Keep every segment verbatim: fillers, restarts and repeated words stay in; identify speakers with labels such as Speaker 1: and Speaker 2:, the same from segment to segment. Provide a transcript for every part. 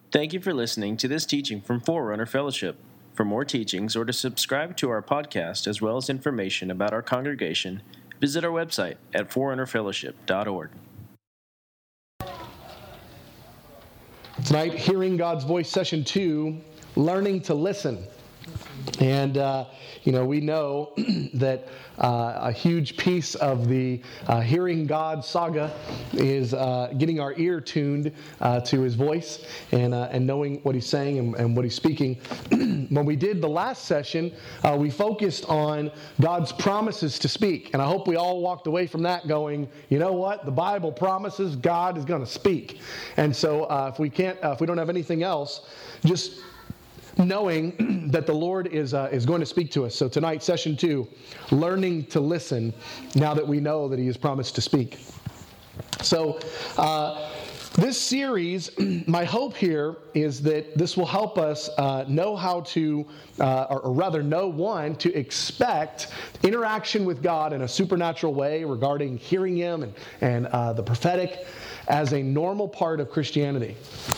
Speaker 1: Thank you for listening to this teaching from Forerunner Fellowship. For more teachings or to subscribe to our podcast as well as information about our congregation, visit our website at forerunner fellowship dot org.
Speaker 2: Tonight, Hearing God's Voice, Session two, Learning to Listen. And, uh, you know, we know that uh, a huge piece of the uh, Hearing God saga is uh, getting our ear tuned uh, to His voice and uh, and knowing what He's saying and, and what He's speaking. When we did the last session, uh, we focused on God's promises to speak. And I hope we all walked away from that going, you know what? The Bible promises God is going to speak. And so uh, if we can't, uh, if we don't have anything else, just knowing that the Lord is uh, is going to speak to us. So tonight, session two, learning to listen now that we know that He has promised to speak. So uh, this series, my hope here is that this will help us uh, know how to, uh, or, or rather know, one, to expect interaction with God in a supernatural way regarding hearing Him and, and uh, the prophetic as a normal part of Christianity.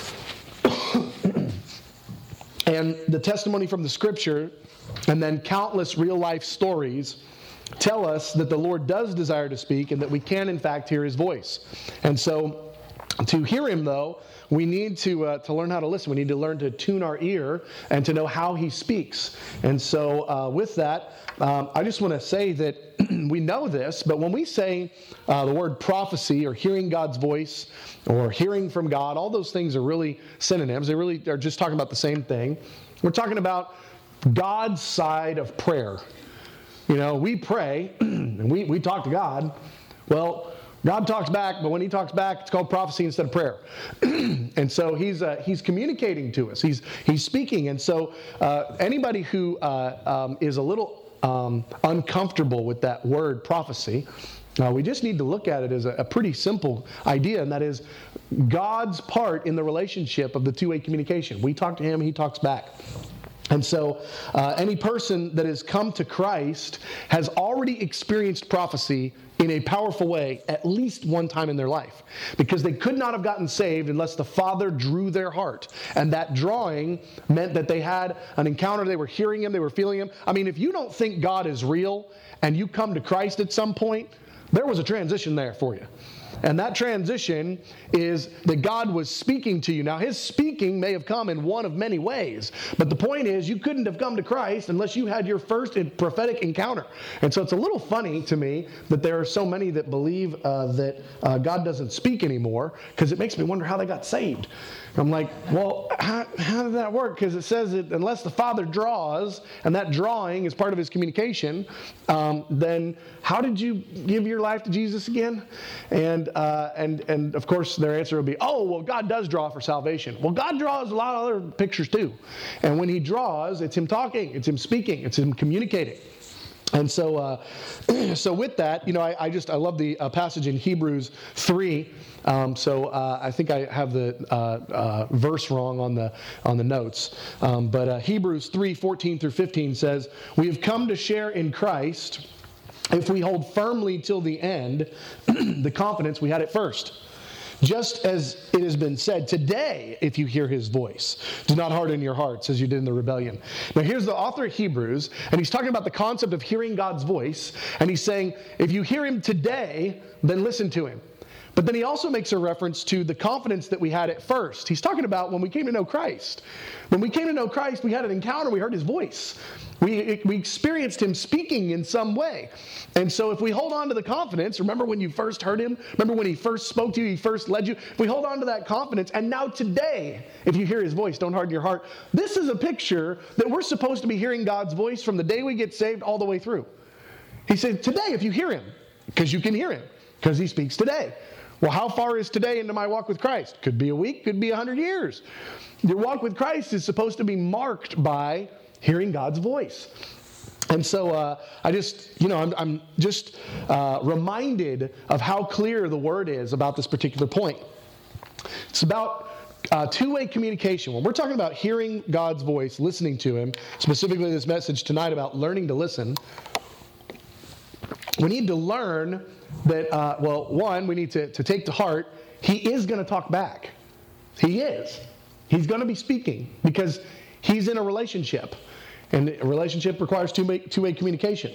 Speaker 2: And the testimony from the Scripture, and then countless real-life stories, tell us that the Lord does desire to speak and that we can, in fact, hear His voice. And so, to hear Him, though, we need to uh, to learn how to listen. We need to learn to tune our ear and to know how He speaks. And so, uh, with that, um, I just want to say that we know this, but when we say uh, the word prophecy or hearing God's voice or hearing from God, all those things are really synonyms. They really are just talking about the same thing. We're talking about God's side of prayer. You know, we pray and we, we talk to God. Well, God talks back, but when He talks back, it's called prophecy instead of prayer. And so He's uh, He's communicating to us. He's He's speaking. And so uh, anybody who uh, um, is a little um, uncomfortable with that word prophecy, uh, we just need to look at it as a, a pretty simple idea, and that is God's part in the relationship of the two-way communication. We talk to Him, He talks back. And so uh, any person that has come to Christ has already experienced prophecy in a powerful way at least one time in their life, because they could not have gotten saved unless the Father drew their heart. And that drawing meant that they had an encounter, they were hearing Him, they were feeling Him. I mean, if you don't think God is real and you come to Christ at some point, there was a transition there for you. And that transition is that God was speaking to you. Now, His speaking may have come in one of many ways, but the point is you couldn't have come to Christ unless you had your first prophetic encounter. And so it's a little funny to me that there are so many that believe uh, that uh, God doesn't speak anymore, because it makes me wonder how they got saved. I'm like, well, how, how did that work? Because it says that unless the Father draws, and that drawing is part of His communication, um, then how did you give your life to Jesus again? And uh, and and of course their answer would be, oh, well, God does draw for salvation. Well, God draws a lot of other pictures too. And when He draws, it's Him talking, it's Him speaking, it's Him communicating. And so, uh, so with that, you know, I, I just I love the uh, passage in Hebrews three. Um, so uh, I think I have the uh, uh, verse wrong on the on the notes. Um, but uh, Hebrews three fourteen through fifteen says, "We have come to share in Christ if we hold firmly till the end the confidence we had at first. Just as it has been said, today, if you hear His voice, do not harden your hearts as you did in the rebellion." Now, here's the author of Hebrews, and he's talking about the concept of hearing God's voice, and he's saying, if you hear Him today, then listen to Him. But then he also makes a reference to the confidence that we had at first. He's talking about when we came to know Christ. When we came to know Christ, we had an encounter, we heard His voice. We, we experienced Him speaking in some way. And so if we hold on to the confidence, remember when you first heard Him? Remember when He first spoke to you, He first led you? If we hold on to that confidence, and now today, if you hear His voice, don't harden your heart. This is a picture that we're supposed to be hearing God's voice from the day we get saved all the way through. He said, today, if you hear Him, because you can hear Him, because He speaks today. Well, how far is today into my walk with Christ? Could be a week, could be a hundred years. Your walk with Christ is supposed to be marked by hearing God's voice. And so uh, I just, you know, I'm, I'm just uh, reminded of how clear the Word is about this particular point. It's about uh, two-way communication. When we're talking about hearing God's voice, listening to Him, specifically this message tonight about learning to listen, we need to learn that, uh, well, one, we need to, to take to heart, He is going to talk back. He is. He's going to be speaking because he's in a relationship. And a relationship requires two-way, two-way communication.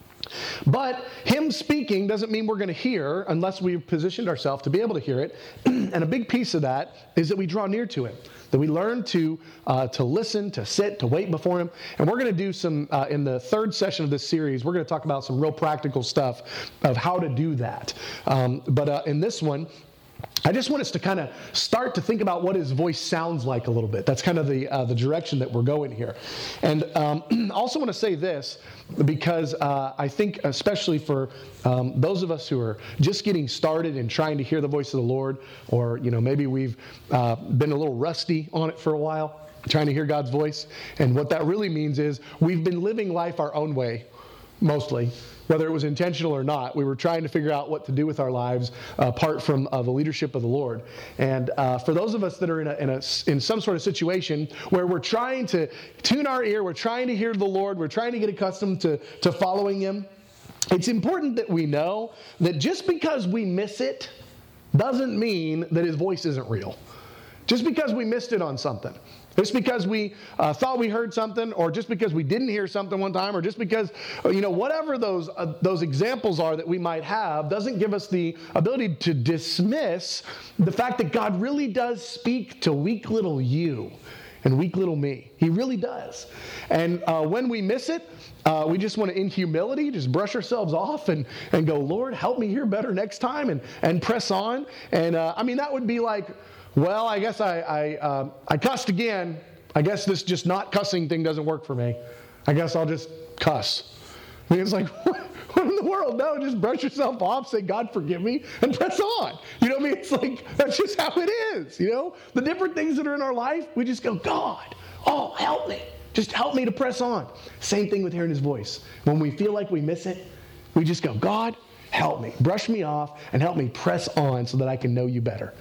Speaker 2: But him speaking doesn't mean we're going to hear unless we've positioned ourselves to be able to hear it. And a big piece of that is that we draw near to him, that we learn to uh, to listen, to sit, to wait before him. And we're going to do some, uh, in the third session of this series, we're going to talk about some real practical stuff of how to do that. Um, but uh, in this one, I just want us to kind of start to think about what his voice sounds like a little bit. That's kind of the uh, the direction that we're going here. And um, I also want to say this because uh, I think especially for um, those of us who are just getting started and trying to hear the voice of the Lord, or you know maybe we've uh, been a little rusty on it for a while, trying to hear God's voice. And what that really means is we've been living life our own way, mostly. Whether it was intentional or not, we were trying to figure out what to do with our lives uh, apart from uh, the leadership of the Lord. And uh, for those of us that are in a, in a in some sort of situation where we're trying to tune our ear, we're trying to hear the Lord, we're trying to get accustomed to, to following him, it's important that we know that just because we miss it doesn't mean that his voice isn't real. Just because we missed it on something. Just because we uh, thought we heard something, or just because we didn't hear something one time, or just because, you know, whatever those uh, those examples are that we might have, doesn't give us the ability to dismiss the fact that God really does speak to weak little you and weak little me. He really does. And uh, when we miss it, uh, we just want to, in humility, just brush ourselves off and, and go, Lord, help me hear better next time, and, and press on. And uh, I mean, that would be like, well, I guess I I, uh, I cussed again. I guess this just not cussing thing doesn't work for me. I guess I'll just cuss. I mean, it's like, what, what in the world? No, just brush yourself off, say, God, forgive me, and press on. You know what I mean? It's like, that's just how it is, you know? The different things that are in our life, we just go, God, oh, help me. Just help me to press on. Same thing with hearing his voice. When we feel like we miss it, we just go, God, help me. Brush me off and help me press on so that I can know you better.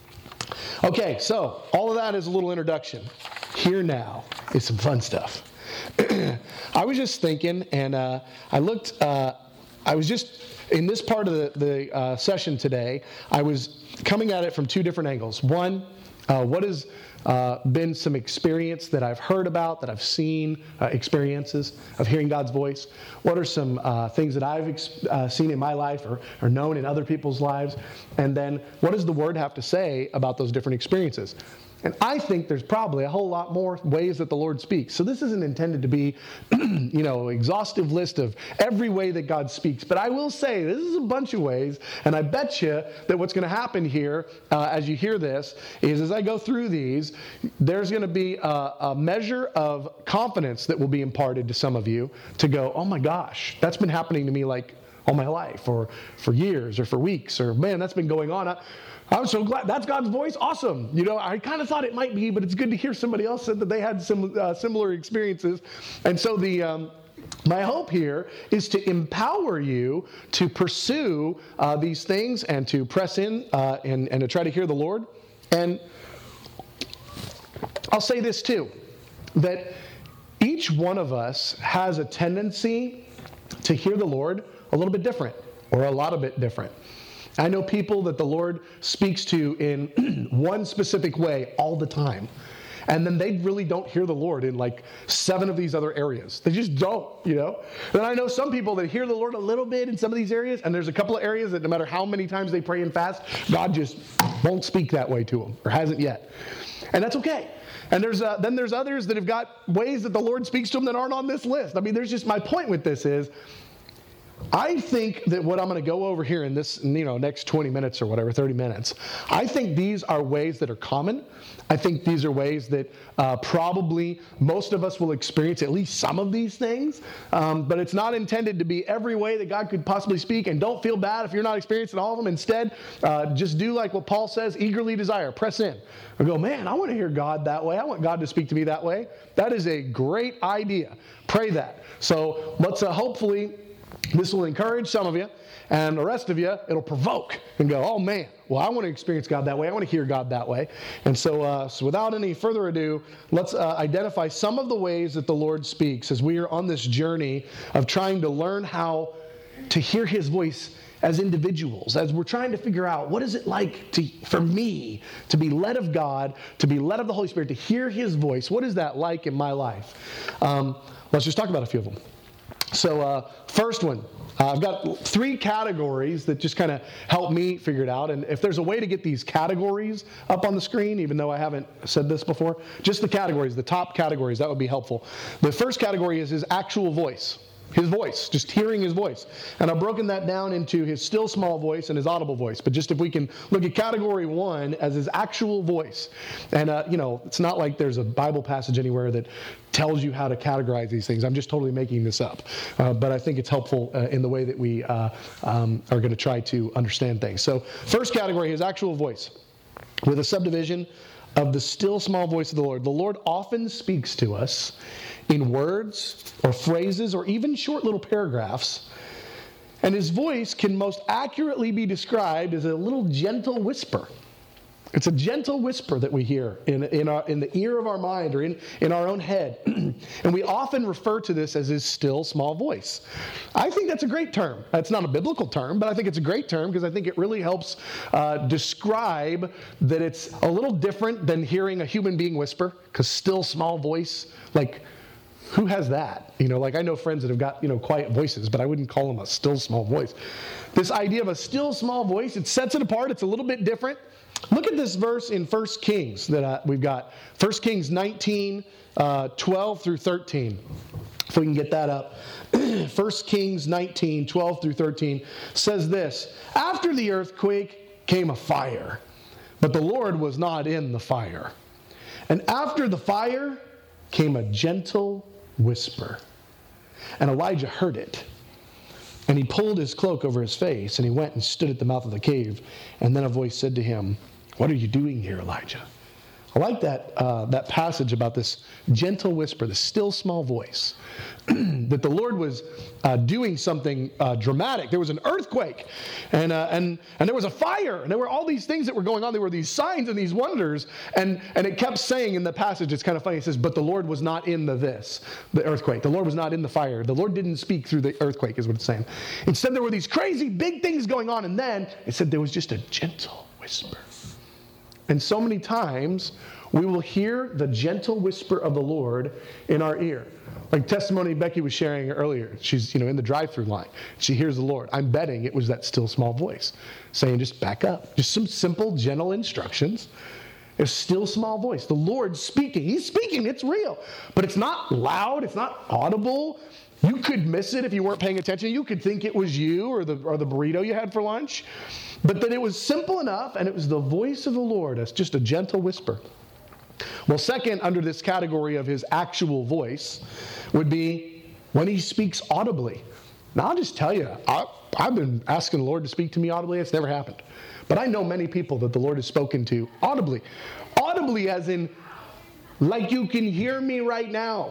Speaker 2: Okay, so all of that is a little introduction. Here now is some fun stuff. I was just thinking, and uh, I looked, uh, I was just, in this part of the, the uh, session today, I was coming at it from two different angles. One, uh, what has uh, been some experience that I've heard about, that I've seen, uh, experiences of hearing God's voice? What are some uh, things that I've ex- uh, seen in my life or, or known in other people's lives? And then what does the Word have to say about those different experiences? And I think there's probably a whole lot more ways that the Lord speaks. So this isn't intended to be, you know, exhaustive list of every way that God speaks. But I will say this is a bunch of ways, and I bet you that what's going to happen here uh, as you hear this is as I go through these, there's going to be a, a measure of confidence that will be imparted to some of you to go, oh my gosh, that's been happening to me like all my life, or for years, or for weeks, or man, that's been going on. I, I'm so glad. That's God's voice. Awesome. You know, I kind of thought it might be, but it's good to hear somebody else said that they had some uh, similar experiences. And so the um, my hope here is to empower you to pursue uh, these things and to press in uh, and, and to try to hear the Lord. And I'll say this too, that each one of us has a tendency to hear the Lord a little bit different, or a lot of bit different. I know people that the Lord speaks to in one specific way all the time. And then they really don't hear the Lord in like seven of these other areas. They just don't, you know. Then I know some people that hear the Lord a little bit in some of these areas, and there's a couple of areas that no matter how many times they pray and fast, God just won't speak that way to them, or hasn't yet. And that's okay. And there's uh, then there's others that have got ways that the Lord speaks to them that aren't on this list. I mean, there's just, my point with this is, I think that what I'm going to go over here in this, you know, next twenty minutes or whatever, thirty minutes, I think these are ways that are common. I think these are ways that uh, probably most of us will experience at least some of these things. Um, but it's not intended to be every way that God could possibly speak. And don't feel bad if you're not experiencing all of them. Instead, uh, just do like what Paul says, eagerly desire, press in. And go, man, I want to hear God that way. I want God to speak to me that way. That is a great idea. Pray that. So let's uh, hopefully... this will encourage some of you, and the rest of you, it'll provoke and go, oh man, well, I want to experience God that way. I want to hear God that way. And so, uh, so without any further ado, let's uh, identify some of the ways that the Lord speaks as we are on this journey of trying to learn how to hear his voice as individuals, as we're trying to figure out what is it like to, for me to be led of God, to be led of the Holy Spirit, to hear his voice. What is that like in my life? Um, let's just talk about a few of them. So uh, first one, uh, I've got three categories that just kind of help me figure it out. And if there's a way to get these categories up on the screen, even though I haven't said this before, just the categories, the top categories, that would be helpful. The first category is his actual voice. His voice, just hearing his voice. And I've broken that down into his still small voice and his audible voice. But just if we can look at category one as his actual voice. And, uh, you know, it's not like there's a Bible passage anywhere that tells you how to categorize these things. I'm just totally making this up. Uh, but I think it's helpful uh, in the way that we uh, um, are going to try to understand things. So first category, his actual voice, with a subdivision of the still small voice of the Lord. The Lord often speaks to us in words or phrases or even short little paragraphs. And his voice can most accurately be described as a little gentle whisper. It's a gentle whisper that we hear in, in, our, in the ear of our mind or in, in our own head. And we often refer to this as his still small voice. I think that's a great term. It's not a biblical term, but I think it's a great term because I think it really helps uh, describe that it's a little different than hearing a human being whisper, because still small voice, like, who has that? You know, like I know friends that have got, you know, quiet voices, but I wouldn't call them a still small voice. This idea of a still small voice, it sets it apart. It's a little bit different. Look at this verse in First Kings that uh, we've got. First Kings nineteen, uh, twelve through thirteen. If we can get that up. First Kings nineteen, twelve through thirteen says this: after the earthquake came a fire, but the Lord was not in the fire. And after the fire came a gentle whisper. And Elijah heard it. And he pulled his cloak over his face, and he went and stood at the mouth of the cave. And then a voice said to him, "What are you doing here, Elijah?" I like that uh, that passage about this gentle whisper, the still small voice, that the Lord was uh, doing something uh, dramatic. There was an earthquake, and uh, and and there was a fire, and there were all these things that were going on. There were these signs and these wonders, and and it kept saying in the passage, it's kind of funny. It says, "But the Lord was not in the this, the earthquake. The Lord was not in the fire. The Lord didn't speak through the earthquake," is what it's saying. Instead, there were these crazy big things going on, and then it said there was just a gentle whisper. And so many times, we will hear the gentle whisper of the Lord in our ear. Like testimony Becky was sharing earlier. She's, you know, in the drive-through line. She hears the Lord. I'm betting it was that still small voice saying, just back up. Just some simple, gentle instructions. A still small voice. The Lord's speaking. He's speaking. It's real. But it's not loud. It's not audible. You could miss it if you weren't paying attention. You could think it was you or the or the burrito you had for lunch. But that it was simple enough, and it was the voice of the Lord. It's just a gentle whisper. Well, second, under this category of his actual voice, would be when he speaks audibly. Now, I'll just tell you, I, I've been asking the Lord to speak to me audibly. It's never happened. But I know many people that the Lord has spoken to audibly. Audibly as in, like you can hear me right now.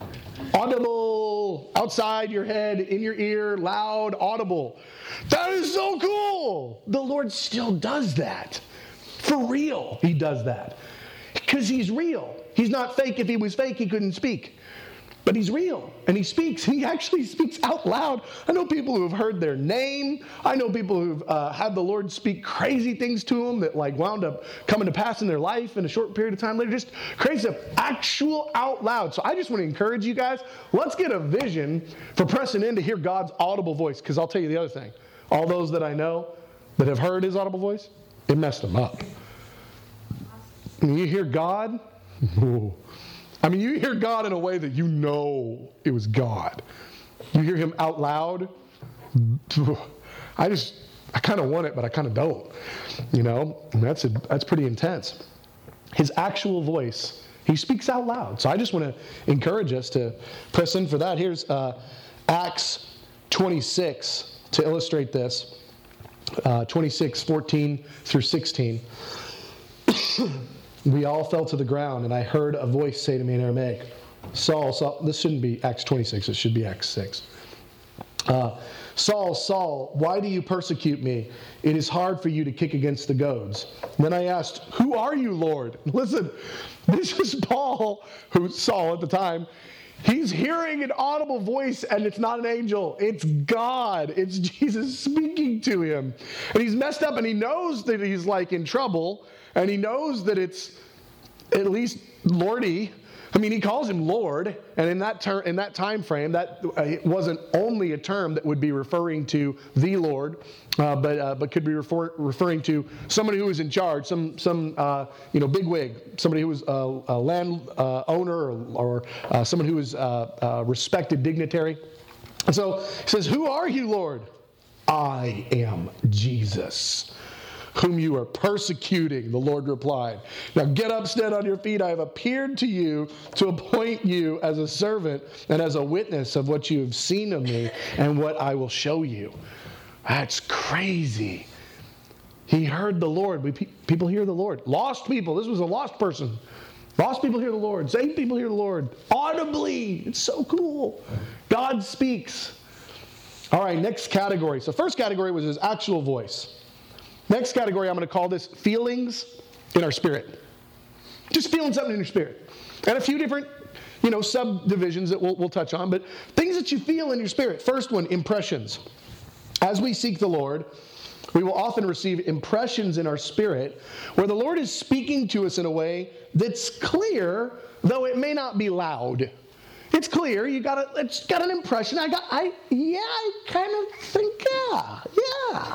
Speaker 2: Audible, outside your head, in your ear, loud, audible. That is so cool. The Lord still does that. For real, he does that. Because he's real. He's not fake. If he was fake, he couldn't speak. But he's real, and he speaks. He actually speaks out loud. I know people who have heard their name. I know people who've uh, had the Lord speak crazy things to them that like wound up coming to pass in their life in a short period of time later. Just crazy stuff, actual out loud. So I just want to encourage you guys, let's get a vision for pressing in to hear God's audible voice. Because I'll tell you the other thing. All those that I know that have heard his audible voice, it messed them up. When you hear God, ooh, I mean, you hear God in a way that you know it was God. You hear him out loud. I just, I kind of want it, but I kind of don't. You know, and that's a, that's pretty intense. His actual voice, he speaks out loud. So I just want to encourage us to press in for that. Here's uh, Acts twenty-six to illustrate this. Uh, twenty-six, fourteen through sixteen. We all fell to the ground, and I heard a voice say to me in Aramaic, Saul, Saul, this shouldn't be Acts twenty-six, it should be Acts six. Uh, Saul, Saul, why do you persecute me? It is hard for you to kick against the goads. And then I asked, who are you, Lord? Listen, this is Paul, who's Saul at the time. He's hearing an audible voice, and it's not an angel. It's God. It's Jesus speaking to him. And he's messed up, and he knows that he's like in trouble, and he knows that it's at least Lordy. I mean, he calls him Lord, and in that ter- in that time frame, that uh, it wasn't only a term that would be referring to the Lord, uh, but uh, but could be refer- referring to somebody who was in charge, some some uh, you know bigwig, somebody who was a, a land uh, owner, or, or uh, someone who was uh, a respected dignitary. And so he says, "Who are you, Lord?" "I am Jesus, whom you are persecuting," the Lord replied. "Now get up, stand on your feet. I have appeared to you to appoint you as a servant and as a witness of what you have seen of me and what I will show you." That's crazy. He heard the Lord. We, people hear the Lord. Lost people. This was a lost person. Lost people hear the Lord. Saved people hear the Lord. Audibly. It's so cool. God speaks. All right, next category. So first category was his actual voice. Next category, I'm going to call this feelings in our spirit. Just feeling something in your spirit. And a few different, you know, subdivisions that we'll, we'll touch on, but things that you feel in your spirit. First one, impressions. As we seek the Lord, we will often receive impressions in our spirit where the Lord is speaking to us in a way that's clear, though it may not be loud. It's clear. You got a, it's got an impression. I got, I, yeah, I kind of think, yeah, yeah.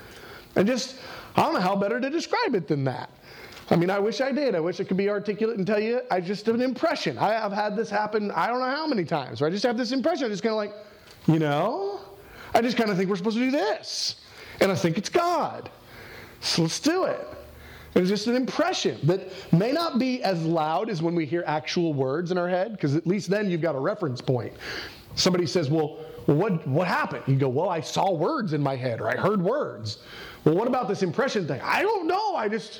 Speaker 2: And just, I don't know how better to describe it than that. I mean, I wish I did. I wish I could be articulate and tell you, I just have an impression. I have had this happen, I don't know how many times, where I just have this impression. I'm just kind of like, you know, I just kind of think we're supposed to do this. And I think it's God. So let's do it. And it's just an impression that may not be as loud as when we hear actual words in our head, because at least then you've got a reference point. Somebody says, well, well what, what happened? You go, well, I saw words in my head, or I heard words. Well, what about this impression thing? I don't know. I just,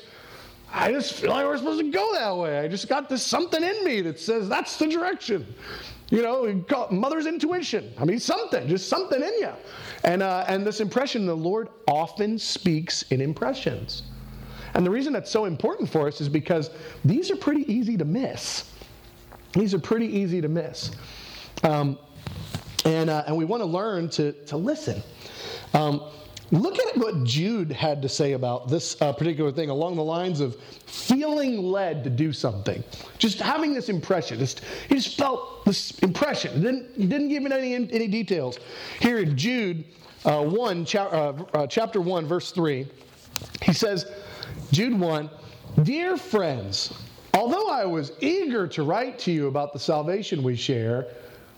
Speaker 2: I just feel like we're supposed to go that way. I just got this something in me that says that's the direction. You know, we call it mother's intuition. I mean, something, just something in you. And uh, and this impression, the Lord often speaks in impressions. And the reason that's so important for us is because these are pretty easy to miss. These are pretty easy to miss. Um, and uh, and we want to learn to to listen. Um, Look at what Jude had to say about this uh, particular thing along the lines of feeling led to do something. Just having this impression. Just, he just felt this impression. He didn't, he didn't give it any, any details. Here in Jude uh, one, cha- uh, uh, chapter one, verse three, he says, Jude one, "Dear friends, although I was eager to write to you about the salvation we share,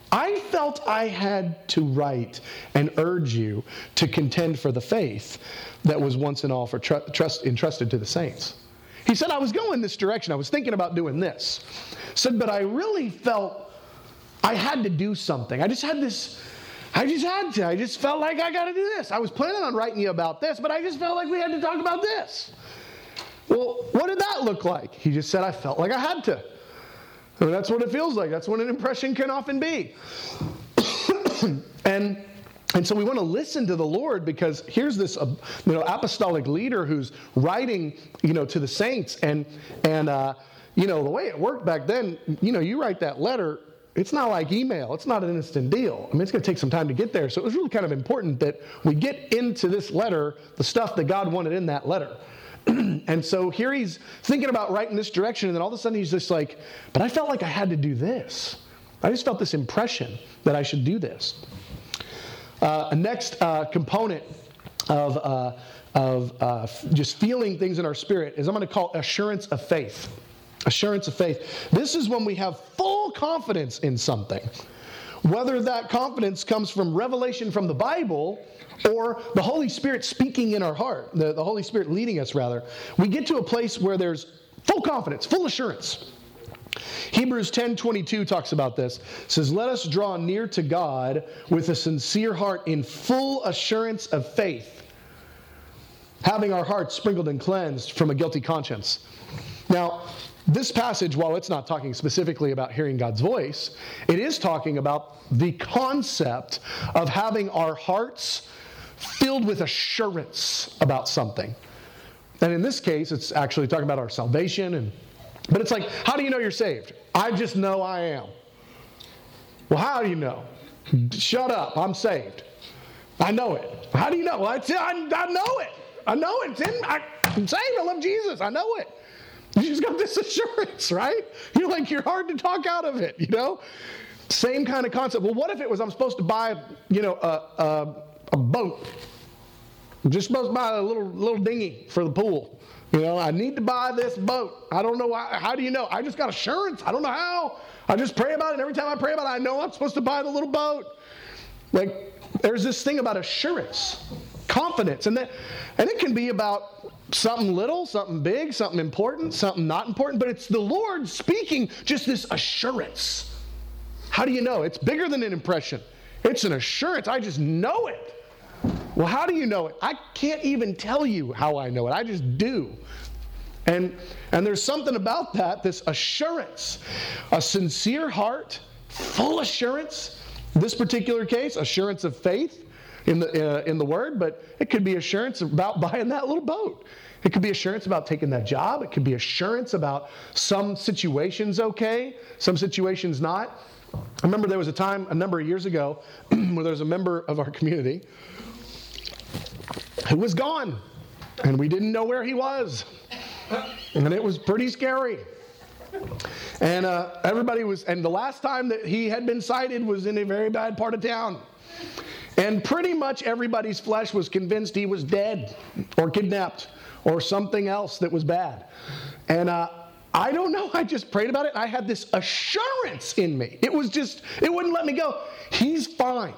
Speaker 2: I felt I had to write and urge you to contend for the faith that was once and all for tr- trust entrusted to the saints." He said, I was going this direction. I was thinking about doing this. Said, but I really felt I had to do something. I just had this, I just had to. I just felt like I got to do this. I was planning on writing you about this, but I just felt like we had to talk about this. Well, what did that look like? He just said, I felt like I had to. I mean, that's what it feels like. That's what an impression can often be. and and so we want to listen to the Lord, because here's this uh, you know apostolic leader who's writing you know to the saints, and and uh, you know the way it worked back then. You know, you write that letter. It's not like email. It's not an instant deal. I mean, it's going to take some time to get there. So it was really kind of important that we get into this letter the stuff that God wanted in that letter. And so here he's thinking about writing this direction, and then all of a sudden he's just like, but I felt like I had to do this. I just felt this impression that I should do this. Uh, a next uh, component of, uh, of uh, just feeling things in our spirit is I'm going to call assurance of faith. Assurance of faith. This is when we have full confidence in something. Whether that confidence comes from revelation from the Bible or the Holy Spirit speaking in our heart, the, the Holy Spirit leading us, rather, we get to a place where there's full confidence, full assurance. Hebrews ten twenty-two talks about this. It says, let us draw near to God with a sincere heart in full assurance of faith, having our hearts sprinkled and cleansed from a guilty conscience. Now, this passage, while it's not talking specifically about hearing God's voice, it is talking about the concept of having our hearts filled with assurance about something. And in this case, it's actually talking about our salvation. And but it's like, how do you know you're saved? I just know I am. Well, how do you know? Shut up. I'm saved. I know it. How do you know? Well, I, I know it. I know it. It's in, I, I'm saved. I love Jesus. I know it. You just got this assurance, right? You're like, you're hard to talk out of it, you know? Same kind of concept. Well, what if it was I'm supposed to buy, you know, a, a, a boat? I'm just supposed to buy a little little dinghy for the pool. You know, I need to buy this boat. I don't know why. How do you know? I just got assurance. I don't know how. I just pray about it. And every time I pray about it, I know I'm supposed to buy the little boat. Like, there's this thing about assurance, confidence. And that, and it can be about something little, something big, something important, something not important. But it's the Lord speaking just this assurance. How do you know? It's bigger than an impression. It's an assurance. I just know it. Well, how do you know it? I can't even tell you how I know it. I just do. And, and there's something about that, this assurance, a sincere heart, full assurance. This particular case, assurance of faith in the, uh, in the Word, but it could be assurance about buying that little boat. It could be assurance about taking that job. It could be assurance about some situations okay, some situations not. I remember there was a time a number of years ago where there was a member of our community who was gone, and we didn't know where he was, and it was pretty scary. And uh, everybody was, and the last time that he had been sighted was in a very bad part of town, and pretty much everybody's flesh was convinced he was dead or kidnapped or something else that was bad. And uh, I don't know, I just prayed about it. I had this assurance in me. It was just, it wouldn't let me go. He's fine.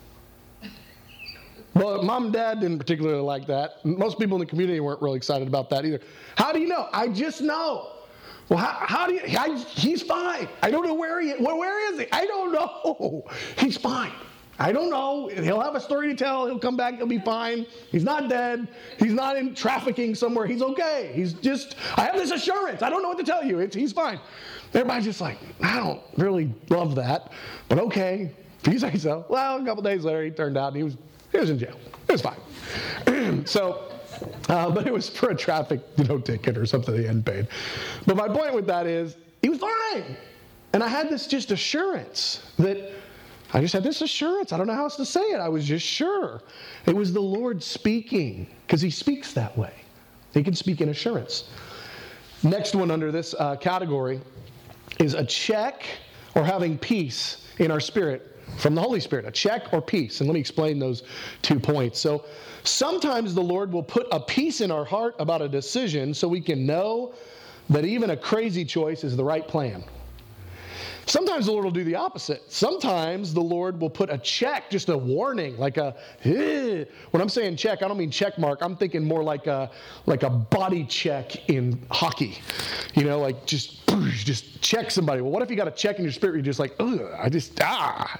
Speaker 2: Well, mom and dad didn't particularly like that. Most people in the community weren't really excited about that either. How do you know? I just know. Well, how, how do you, I, he's fine. I don't know where he is. Well, where is he? I don't know. He's fine. I don't know. He'll have a story to tell. He'll come back. He'll be fine. He's not dead. He's not in trafficking somewhere. He's okay. He's just, I have this assurance. I don't know what to tell you. It's, he's fine. Everybody's just like, I don't really love that, but okay, if you say so. Well, a couple days later, he turned out and he was, he was in jail. It was fine. so, uh, but it was for a traffic, you know, ticket or something he hadn't paid. But my point with that is, he was fine. And I had this just assurance that, I just had this assurance. I don't know how else to say it. I was just sure. It was the Lord speaking, because he speaks that way. He can speak in assurance. Next one under this uh, category is a check or having peace in our spirit from the Holy Spirit, a check or peace. And let me explain those two points. So sometimes the Lord will put a peace in our heart about a decision so we can know that even a crazy choice is the right plan. Sometimes the Lord will do the opposite. Sometimes the Lord will put a check, just a warning, like a, eh. When I'm saying check, I don't mean check mark. I'm thinking more like a like a body check in hockey. You know, like just, just check somebody. Well, what if you got a check in your spirit? You're just like, ugh, I just, ah,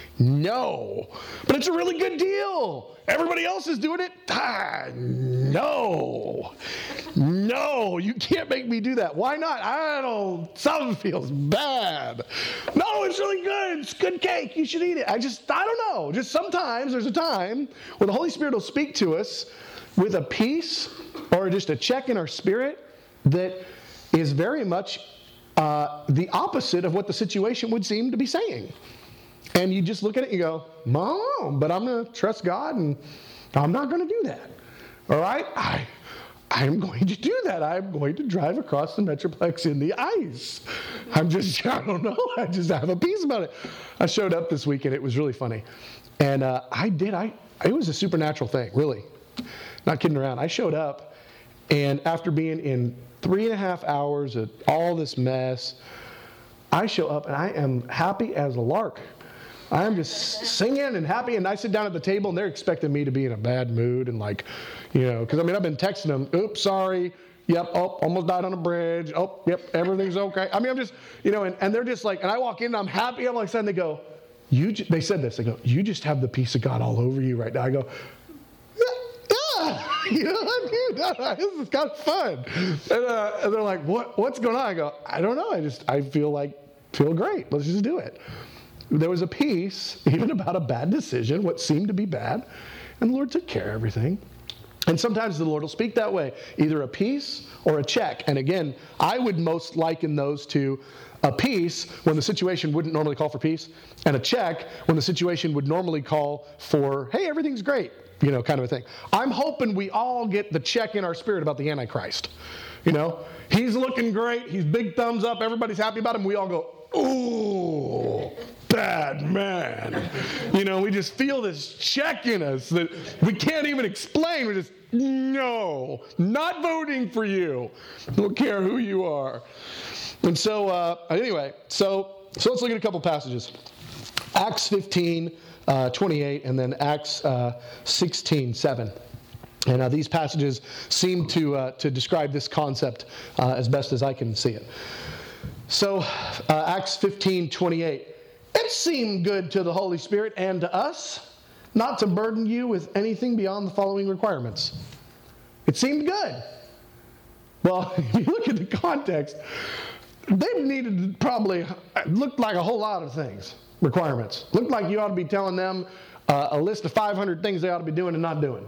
Speaker 2: no. But it's a really good deal. Everybody else is doing it. Ah, no. No, you can't make me do that. Why not? I don't, something feels bad. No, it's really good. It's good cake. You should eat it. I just, I don't know. Just sometimes there's a time where the Holy Spirit will speak to us with a peace or just a check in our spirit that is very much uh, the opposite of what the situation would seem to be saying. And you just look at it and you go, Mom, but I'm going to trust God and I'm not going to do that. All right? I, I'm going to do that. I'm going to drive across the Metroplex in the ice. I'm just, I don't know. I just have a peace about it. I showed up this weekend. It was really funny. And uh, I did. I It was a supernatural thing, really. Not kidding around. I showed up, and after being in three and a half hours of all this mess, I show up, and I am happy as a lark. I'm just singing and happy, and I sit down at the table, and they're expecting me to be in a bad mood, and like, you know, because I mean, I've been texting them, oops, sorry, yep, oh, almost died on a bridge, oh, yep, everything's okay. I mean, I'm just, you know, and, and they're just like, and I walk in, and I'm happy, I'm like, suddenly they go, you, j-, they said this, they go, you just have the peace of God all over you right now. I go, yeah, you know what I mean? This is kind of fun. And, uh, and they're like, what, what's going on? I go, I don't know, I just, I feel like, feel great, let's just do it. There was a peace, even about a bad decision, what seemed to be bad, and the Lord took care of everything. And sometimes the Lord will speak that way, either a peace or a check. And again, I would most liken those to a peace when the situation wouldn't normally call for peace, and a check when the situation would normally call for, hey, everything's great, you know, kind of a thing. I'm hoping we all get the check in our spirit about the Antichrist. You know, he's looking great, he's big thumbs up, everybody's happy about him, we all go, ooh, bad man. You know, we just feel this check in us that we can't even explain. We're just, no, not voting for you. Don't care who you are. And so, uh, anyway, so so let's look at a couple passages. Acts fifteen, uh, twenty-eight, and then Acts uh, sixteen, seven. And uh, these passages seem to uh, to describe this concept uh, as best as I can see it. So, uh, Acts fifteen, twenty-eight. It seemed good to the Holy Spirit and to us not to burden you with anything beyond the following requirements. It seemed good. Well, if you look at the context, they needed probably, looked like a whole lot of things, requirements. Looked like you ought to be telling them uh, a list of five hundred things they ought to be doing and not doing.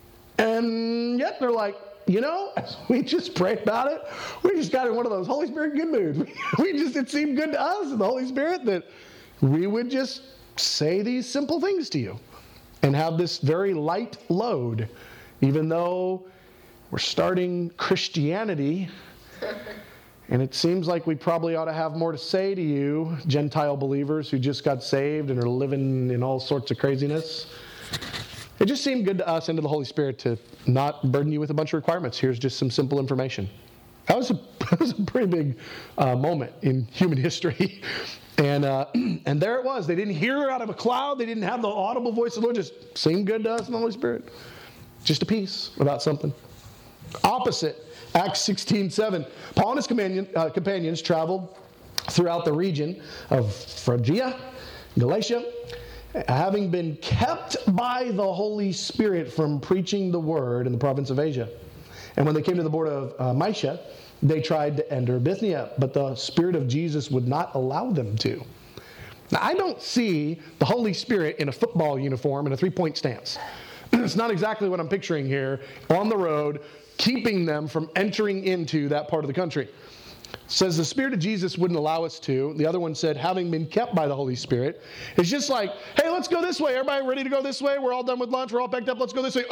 Speaker 2: And yet they're like, you know, as we just prayed about it, we just got in one of those Holy Spirit good moods. We just, it seemed good to us and the Holy Spirit that we would just say these simple things to you and have this very light load, even though we're starting Christianity. And it seems like we probably ought to have more to say to you, Gentile believers who just got saved and are living in all sorts of craziness. It just seemed good to us and to the Holy Spirit to not burden you with a bunch of requirements. Here's just some simple information. That was a, that was a pretty big uh, moment in human history. And uh, and there it was. They didn't hear it out of a cloud. They didn't have the audible voice of the Lord. Just seemed good to us and the Holy Spirit. Just a peace about something. Opposite. Acts sixteen, seven. Paul and his companion, uh, companions traveled throughout the region of Phrygia, Galatia, having been kept by the Holy Spirit from preaching the word in the province of Asia. And when they came to the border of uh, Mysia, they tried to enter Bithynia, but the Spirit of Jesus would not allow them to. Now, I don't see the Holy Spirit in a football uniform and a three-point stance. It's not exactly what I'm picturing here on the road, keeping them from entering into that part of the country. It says the Spirit of Jesus wouldn't allow us to. The other one said, having been kept by the Holy Spirit. It's just like, hey, let's go this way. Everybody ready to go this way? We're all done with lunch. We're all packed up. Let's go this way.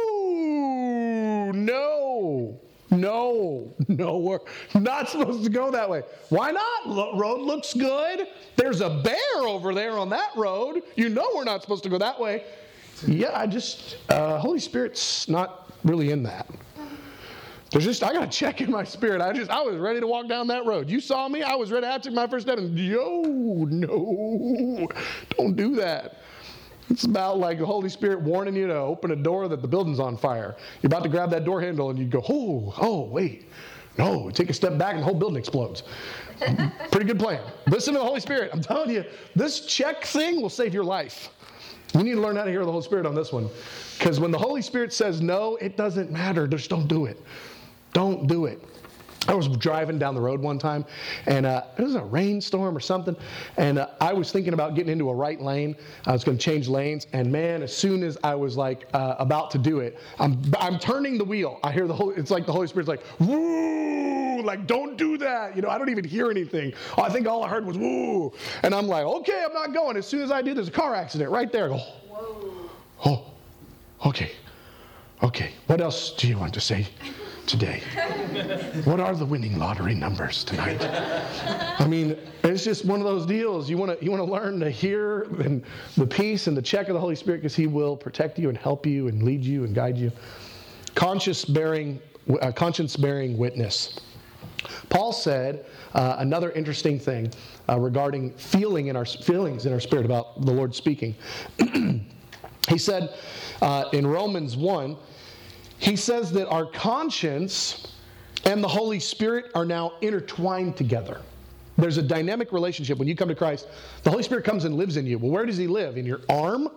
Speaker 2: Oh, no. No, no, we're not supposed to go that way. Why not? Lo- road looks good. There's a bear over there on that road. You know we're not supposed to go that way. Yeah, I just, uh, Holy Spirit's not really in that. There's just, I got to check in my spirit. I just, I was ready to walk down that road. You saw me. I was ready. I took my first step and, yo, no, don't do that. It's about like the Holy Spirit warning you to open a door that the building's on fire. You're about to grab that door handle and you go, oh, oh, wait. No, take a step back and the whole building explodes. Pretty good plan. Listen to the Holy Spirit. I'm telling you, this check thing will save your life. You need to learn how to hear the Holy Spirit on this one. Because when the Holy Spirit says no, it doesn't matter. Just don't do it. Don't do it. I was driving down the road one time, and uh, it was a rainstorm or something, and uh, I was thinking about getting into a right lane. I was going to change lanes, and man, as soon as I was like uh, about to do it, I'm I'm turning the wheel. I hear the Holy, it's like the Holy Spirit's like, woo, like don't do that. You know, I don't even hear anything. I think all I heard was woo, and I'm like, okay, I'm not going. As soon as I do, there's a car accident right there. I go, whoa. Oh, okay, okay. What else do you want to say today? What are the winning lottery numbers tonight? I mean, it's just one of those deals. You want to you want to learn to hear and the peace and the check of the Holy Spirit, because He will protect you and help you and lead you and guide you. Conscience bearing, uh, conscience bearing witness. Paul said uh, another interesting thing uh, regarding feeling in our feelings in our spirit about the Lord speaking. He said uh, in Romans one. He says that our conscience and the Holy Spirit are now intertwined together. There's a dynamic relationship. When you come to Christ, the Holy Spirit comes and lives in you. Well, where does He live? In your arm?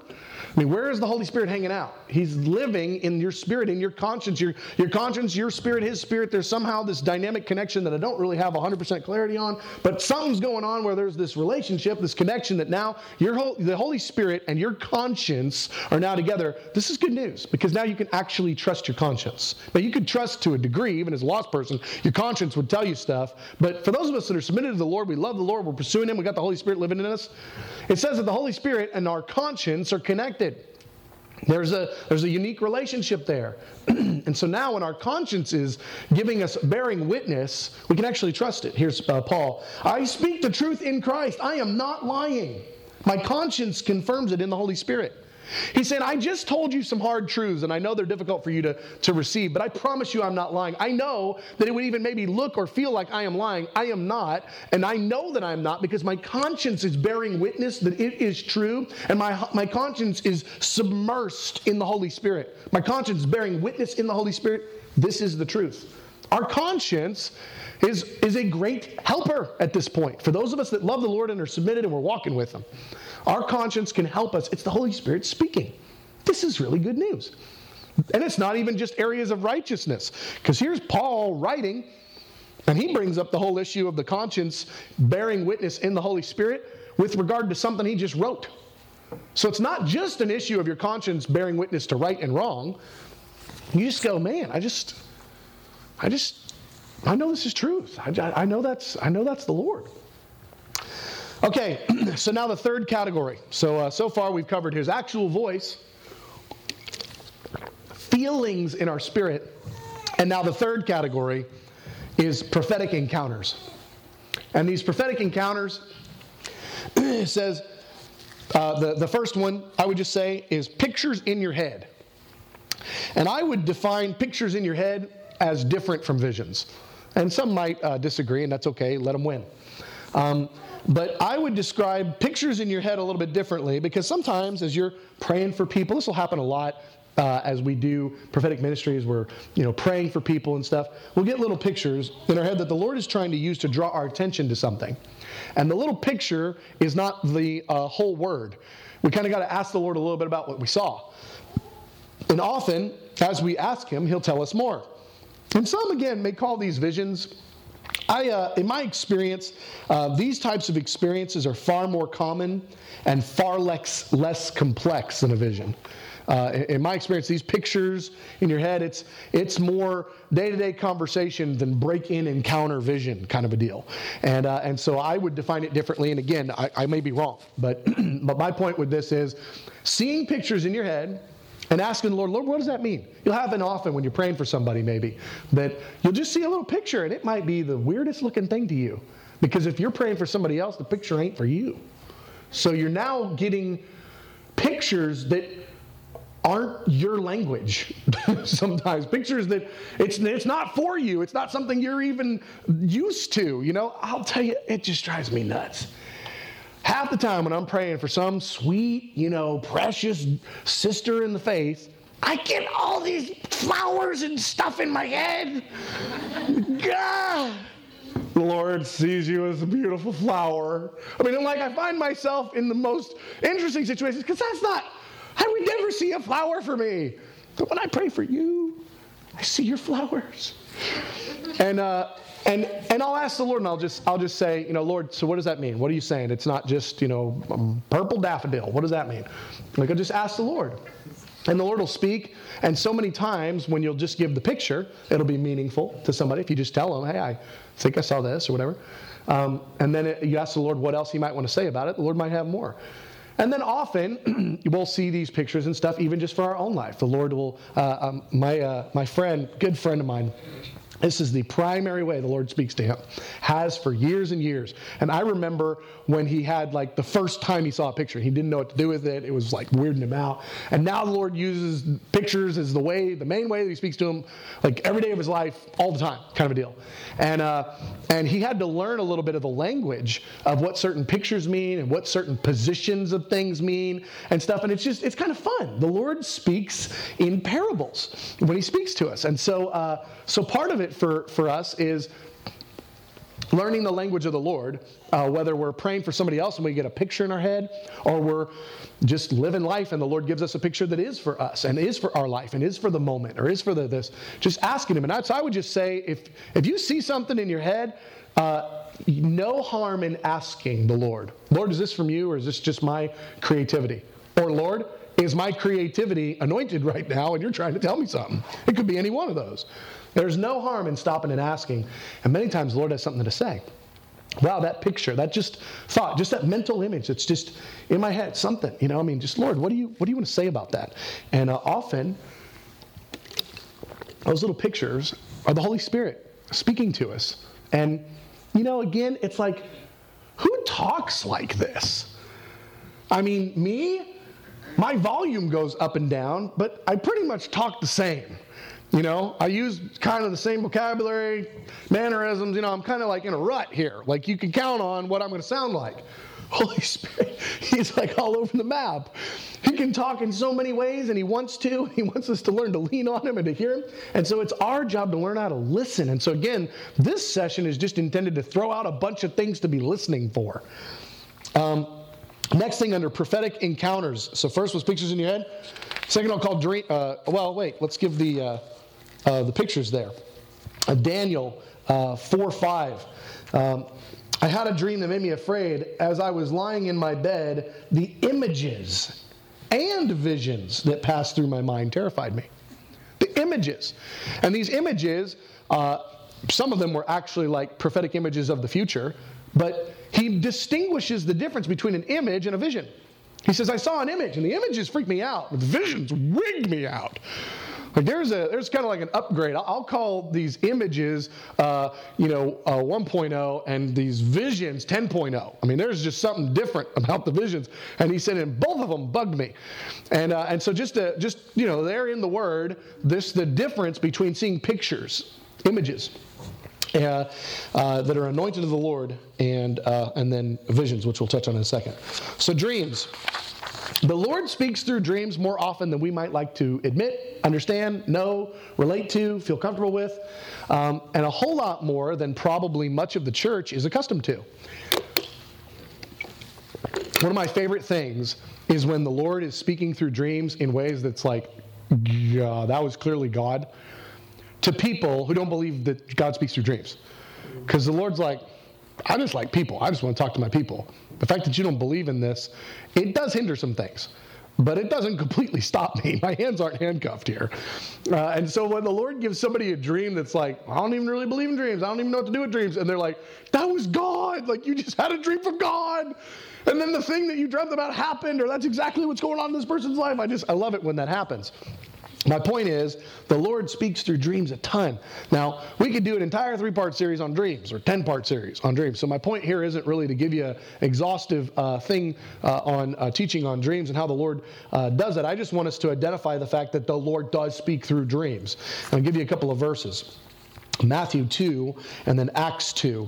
Speaker 2: I mean, where is the Holy Spirit hanging out? He's living in your spirit, in your conscience. Your, your conscience, your spirit, his spirit. There's somehow this dynamic connection that I don't really have one hundred percent clarity on, but something's going on where there's this relationship, this connection that now your the Holy Spirit and your conscience are now together. This is good news, because now you can actually trust your conscience. Now, you could trust to a degree, even as a lost person, your conscience would tell you stuff, but for those of us that are submitted to the Lord, we love the Lord, we're pursuing him, we got the Holy Spirit living in us, it says that the Holy Spirit and our conscience are connected. There's a, there's a unique relationship there. And so now when our conscience is giving us, bearing witness, we can actually trust it. Here's uh, Paul. I speak the truth in Christ. I am not lying. My conscience confirms it in the Holy Spirit. He said, I just told you some hard truths, and I know they're difficult for you to, to receive, but I promise you I'm not lying. I know that it would even maybe look or feel like I am lying. I am not, and I know that I'm not, because my conscience is bearing witness that it is true, and my, my conscience is submersed in the Holy Spirit. My conscience is bearing witness in the Holy Spirit. This is the truth. Our conscience is, is a great helper at this point. For those of us that love the Lord and are submitted and we're walking with him, our conscience can help us. It's the Holy Spirit speaking. This is really good news. And it's not even just areas of righteousness. Because here's Paul writing, and he brings up the whole issue of the conscience bearing witness in the Holy Spirit with regard to something he just wrote. So it's not just an issue of your conscience bearing witness to right and wrong. You just go, man, I just, I just, I know this is truth. I, I know that's, I know that's the Lord. Okay, so now the third category. So uh, so far we've covered his actual voice, feelings in our spirit, and now the third category is prophetic encounters. And these prophetic encounters, it says, uh, the, the first one I would just say is pictures in your head. And I would define pictures in your head as different from visions. And some might uh, disagree, and that's okay, let them win. Um, But I would describe pictures in your head a little bit differently, because sometimes as you're praying for people, this will happen a lot uh, as we do prophetic ministries, we're you know praying for people and stuff. We'll get little pictures in our head that the Lord is trying to use to draw our attention to something. And the little picture is not the uh, whole word. We kind of got to ask the Lord a little bit about what we saw. And often, as we ask him, he'll tell us more. And some, again, may call these visions. I, uh, in my experience, uh, these types of experiences are far more common and far less, less complex than a vision. Uh, in, in my experience, these pictures in your head, it's it's more day-to-day conversation than break-in encounter vision kind of a deal. And uh, and so I would define it differently. And again, I, I may be wrong, but but my point with this is seeing pictures in your head and asking the Lord, Lord, what does that mean? You'll happen often when you're praying for somebody maybe, that you'll just see a little picture and it might be the weirdest looking thing to you. Because if you're praying for somebody else, the picture ain't for you. So you're now getting pictures that aren't your language sometimes. Pictures that it's it's not for you. It's not something you're even used to. You know, I'll tell you, it just drives me nuts. Half the time when I'm praying for some sweet, you know, precious sister in the faith, I get all these flowers and stuff in my head. God, the Lord sees you as a beautiful flower. I mean, like I find myself in the most interesting situations because that's not, I would never see a flower for me. But when I pray for you, I see your flowers. And, uh, And and I'll ask the Lord, and I'll just I'll just say, you know, Lord, so what does that mean? What are you saying? It's not just, you know, um, purple daffodil. What does that mean? Like, I'll just ask the Lord. And the Lord will speak. And so many times when you'll just give the picture, it'll be meaningful to somebody. If you just tell them, hey, I think I saw this or whatever. Um, and then it, you ask the Lord what else he might want to say about it. The Lord might have more. And then often we'll see these pictures and stuff even just for our own life. The Lord will, uh, um, my uh, my friend, good friend of mine, this is the primary way the Lord speaks to him, has for years and years. And I remember when he had like the first time he saw a picture, he didn't know what to do with it. It was like weirding him out. And now the Lord uses pictures as the way, the main way that he speaks to him, like every day of his life, all the time, kind of a deal. And uh, and he had to learn a little bit of the language of what certain pictures mean and what certain positions of things mean and stuff. And it's just, it's kind of fun. The Lord speaks in parables when he speaks to us. And so, uh, so part of it for, for us is learning the language of the Lord, uh, whether we're praying for somebody else and we get a picture in our head, or we're just living life and the Lord gives us a picture that is for us and is for our life and is for the moment or is for the this, just asking Him. And that's, I would just say, if, if you see something in your head, uh, no harm in asking the Lord, Lord, is this from you or is this just my creativity? Or Lord, is my creativity anointed right now and you're trying to tell me something? It could be any one of those. There's no harm in stopping and asking. And many times the Lord has something to say. Wow, that picture, that just thought, just that mental image, it's just in my head, something, you know, I mean, just Lord, what do you what do you want to say about that? And uh, often, those little pictures are the Holy Spirit speaking to us. And, you know, again, it's like, who talks like this? I mean, me, my volume goes up and down, but I pretty much talk the same. You know, I use kind of the same vocabulary, mannerisms. You know, I'm kind of like in a rut here. Like you can count on what I'm going to sound like. Holy Spirit, He's like all over the map. He can talk in so many ways, and He wants to. He wants us to learn to lean on Him and to hear Him. And so it's our job to learn how to listen. And so again, this session is just intended to throw out a bunch of things to be listening for. Um, next thing under prophetic encounters. So first was pictures in your head. Second I'll call dream. Uh, well, wait. Let's give the uh, uh, the pictures there. Uh, Daniel uh, four five. Um, I had a dream that made me afraid. As I was lying in my bed, the images and visions that passed through my mind terrified me. The images. And these images, uh, some of them were actually like prophetic images of the future, but he distinguishes the difference between an image and a vision. He says, I saw an image, and the images freaked me out, but the visions wigged me out. Like there's a there's kind of like an upgrade. I'll call these images, uh, you know, uh, one point oh, and these visions ten point oh. I mean, there's just something different about the visions. And he said, and both of them bugged me. And uh, and so just to, just you know, there in the Word, this the difference between seeing pictures, images, uh, uh, that are anointed of the Lord, and uh, and then visions, which we'll touch on in a second. So dreams. The Lord speaks through dreams more often than we might like to admit, understand, know, relate to, feel comfortable with, um, and a whole lot more than probably much of the church is accustomed to. One of my favorite things is when the Lord is speaking through dreams in ways that's like, yeah, that was clearly God, to people who don't believe that God speaks through dreams. Because the Lord's like, I just like people. I just want to talk to my people. The fact that you don't believe in this, it does hinder some things, but it doesn't completely stop me. My hands aren't handcuffed here. Uh, and so when the Lord gives somebody a dream that's like, I don't even really believe in dreams. I don't even know what to do with dreams. And they're like, that was God. Like you just had a dream from God. And then the thing that you dreamt about happened, or that's exactly what's going on in this person's life. I just, I love it when that happens. My point is, the Lord speaks through dreams a ton. Now, we could do an entire three-part series on dreams, or ten-part series on dreams. So my point here isn't really to give you an exhaustive uh, thing uh, on uh, teaching on dreams and how the Lord uh, does it. I just want us to identify the fact that the Lord does speak through dreams. I'll give you a couple of verses. Matthew two, and then Acts two.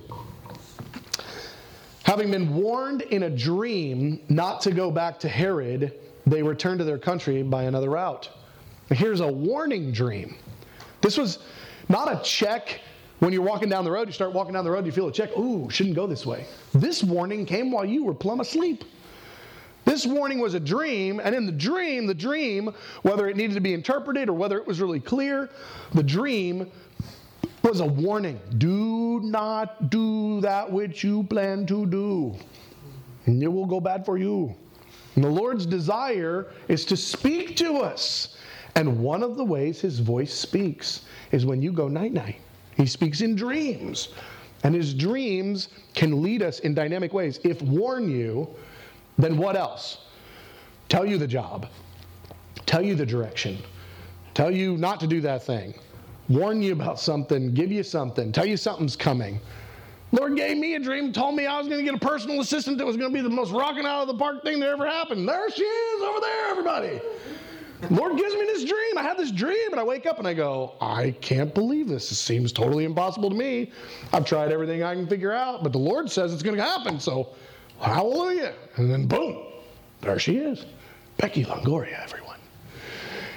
Speaker 2: Having been warned in a dream not to go back to Herod, they returned to their country by another route. Here's a warning dream. This was not a check. When you're walking down the road, you start walking down the road, you feel a check. Ooh, shouldn't go this way. This warning came while you were plumb asleep. This warning was a dream, and in the dream, the dream, whether it needed to be interpreted or whether it was really clear, the dream was a warning. Do not do that which you plan to do, and it will go bad for you. And the Lord's desire is to speak to us. And one of the ways His voice speaks is when you go night-night. He speaks in dreams. And His dreams can lead us in dynamic ways. If warn you, then what else? Tell you the job. Tell you the direction. Tell you not to do that thing. Warn you about something. Give you something. Tell you something's coming. Lord gave me a dream, told me I was going to get a personal assistant that was going to be the most rocking out of the park thing that ever happened. There she is over there, everybody. Lord gives me this dream. I had this dream, and I wake up and I go, I can't believe this. It seems totally impossible to me. I've tried everything I can figure out, but the Lord says it's going to happen, so hallelujah. And then boom, there she is. Becky Longoria, everyone.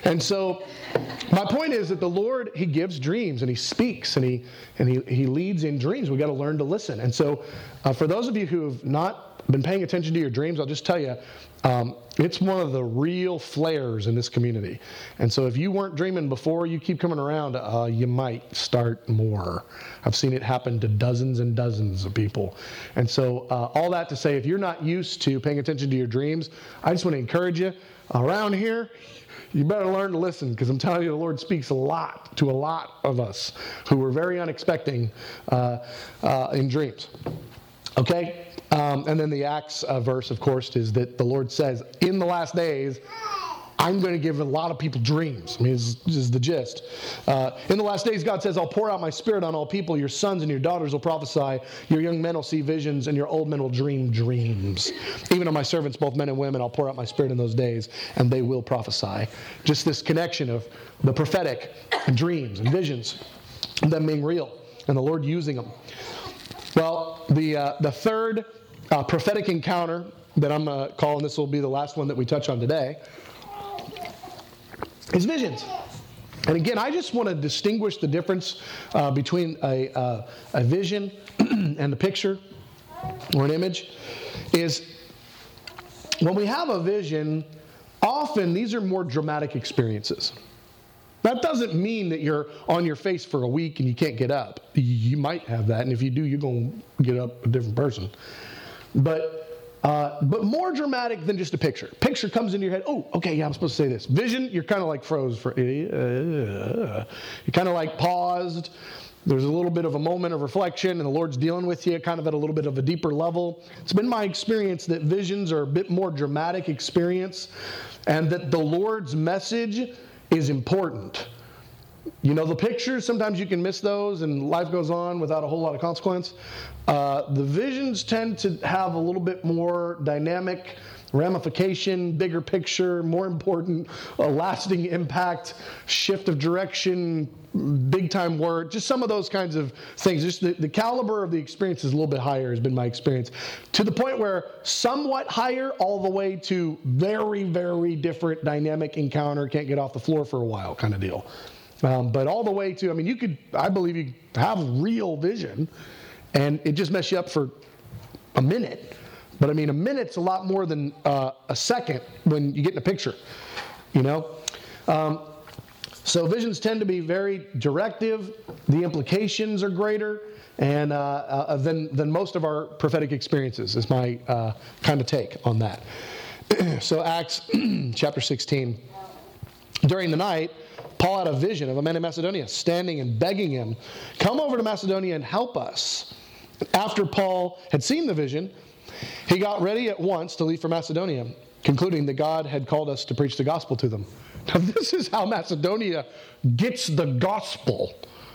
Speaker 2: And so my point is that the Lord, he gives dreams and he speaks and he and he, he leads in dreams. We've got to learn to listen. And so uh, for those of you who have not been paying attention to your dreams, I'll just tell you, um, it's one of the real flares in this community. And so if you weren't dreaming before, you keep coming around, uh, you might start more. I've seen it happen to dozens and dozens of people. And so uh, all that to say, if you're not used to paying attention to your dreams, I just want to encourage you, around here, you better learn to listen, because I'm telling you, the Lord speaks a lot to a lot of us who were very unexpecting uh, uh, in dreams. Okay? Um, and then the Acts uh, verse, of course, is that the Lord says, in the last days, I'm going to give a lot of people dreams. I mean, this is the gist. Uh, in the last days, God says, I'll pour out my spirit on all people. Your sons and your daughters will prophesy. Your young men will see visions, and your old men will dream dreams. Even on my servants, both men and women, I'll pour out my spirit in those days, and they will prophesy. Just this connection of the prophetic and dreams and visions, and them being real, and the Lord using them. Well, the uh, the third uh, prophetic encounter that I'm uh, calling, this will be the last one that we touch on today, is visions. And again, I just want to distinguish the difference uh, between a, uh, a vision and a picture or an image. Is when we have a vision, often these are more dramatic experiences. That doesn't mean that you're on your face for a week and you can't get up. You might have that, and if you do, you're going to get up a different person. But uh, but more dramatic than just a picture. Picture comes into your head, oh, okay, yeah, I'm supposed to say this. Vision, you're kind of like froze for, uh, you're kind of like paused. There's a little bit of a moment of reflection, and the Lord's dealing with you kind of at a little bit of a deeper level. It's been my experience that visions are a bit more dramatic experience, and that the Lord's message is important. You know, the pictures, sometimes you can miss those and life goes on without a whole lot of consequence. Uh, the visions tend to have a little bit more dynamic ramification, bigger picture, more important, a lasting impact, shift of direction, big time word, just some of those kinds of things. Just the, the caliber of the experience is a little bit higher, has been my experience, to the point where somewhat higher all the way to very, very different dynamic encounter, can't get off the floor for a while kind of deal. Um, but all the way to, I mean, you could, I believe you have real vision and it just mess you up for a minute. But I mean, a minute's a lot more than uh, a second when you get in a picture, you know? Um, so visions tend to be very directive. The implications are greater and uh, uh, than, than most of our prophetic experiences is my uh, kind of take on that. So Acts chapter sixteen. During the night, Paul had a vision of a man in Macedonia standing and begging him, come over to Macedonia and help us. After Paul had seen the vision, he got ready at once to leave for Macedonia, concluding that God had called us to preach the gospel to them. Now, this is how Macedonia gets the gospel.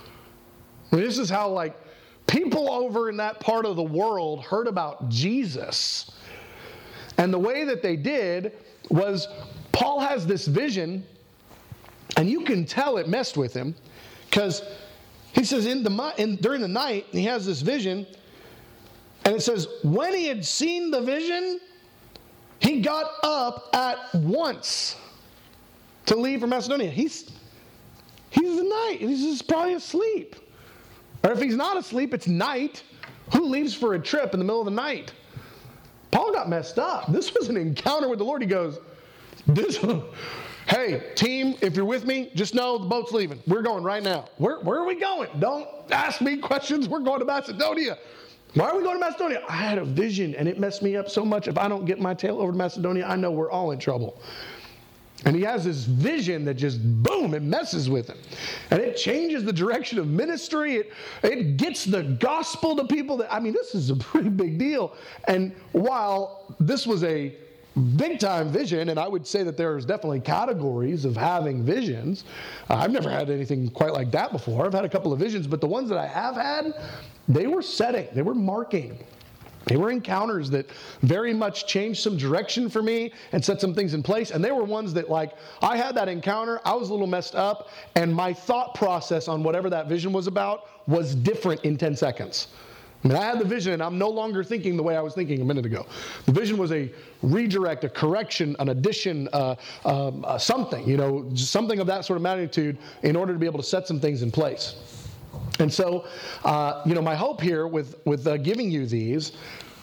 Speaker 2: I mean, this is how, like, people over in that part of the world heard about Jesus. And the way that they did was Paul has this vision, and you can tell it messed with him, because he says in the in, during the night, he has this vision, and it says, when he had seen the vision, he got up at once to leave for Macedonia. He's, he's the night. He's just probably asleep. Or if he's not asleep, it's night. Who leaves for a trip in the middle of the night? Paul got messed up. This was an encounter with the Lord. He goes, this, hey, team, if you're with me, just know the boat's leaving. We're going right now. Where, where are we going? Don't ask me questions. We're going to Macedonia. Why are we going to Macedonia? I had a vision, and it messed me up so much. If I don't get my tail over to Macedonia, I know we're all in trouble. And he has this vision that just, boom, it messes with him. And it changes the direction of ministry. It, it gets the gospel to people. That I mean, this is a pretty big deal. And while this was a big-time vision, and I would say that there's definitely categories of having visions. Uh, I've never had anything quite like that before. I've had a couple of visions, but the ones that I have had, they were setting. They were marking. They were encounters that very much changed some direction for me and set some things in place. And they were ones that, like, I had that encounter, I was a little messed up, and my thought process on whatever that vision was about was different in ten seconds. I mean, I had the vision, and I'm no longer thinking the way I was thinking a minute ago. The vision was a redirect, a correction, an addition, uh, um, uh, something, you know, just something of that sort of magnitude in order to be able to set some things in place. And so, uh, you know, my hope here with, with uh, giving you these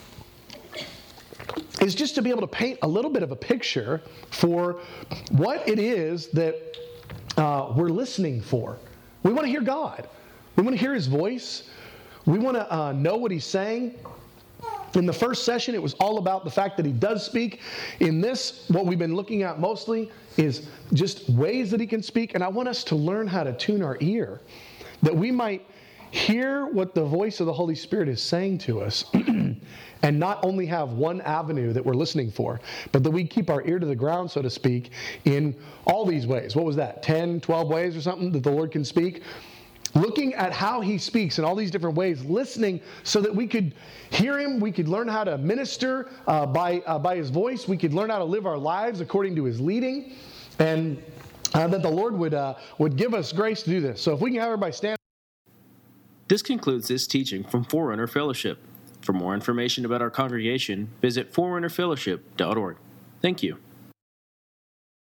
Speaker 2: is just to be able to paint a little bit of a picture for what it is that uh, we're listening for. We want to hear God. We want to hear His voice. We want to uh, know what He's saying. In the first session, it was all about the fact that He does speak. In this, what we've been looking at mostly is just ways that He can speak. And I want us to learn how to tune our ear, that we might hear what the voice of the Holy Spirit is saying to us and not only have one avenue that we're listening for, but that we keep our ear to the ground, so to speak, in all these ways. What was that, ten, twelve ways or something that the Lord can speak? Looking at how He speaks in all these different ways, listening so that we could hear Him, we could learn how to minister uh, by, uh, by His voice, we could learn how to live our lives according to His leading, and uh, that the Lord would, uh, would give us grace to do this. So if we can have everybody stand.
Speaker 1: This concludes this teaching from Forerunner Fellowship. For more information about our congregation, visit forerunner fellowship dot org. Thank you.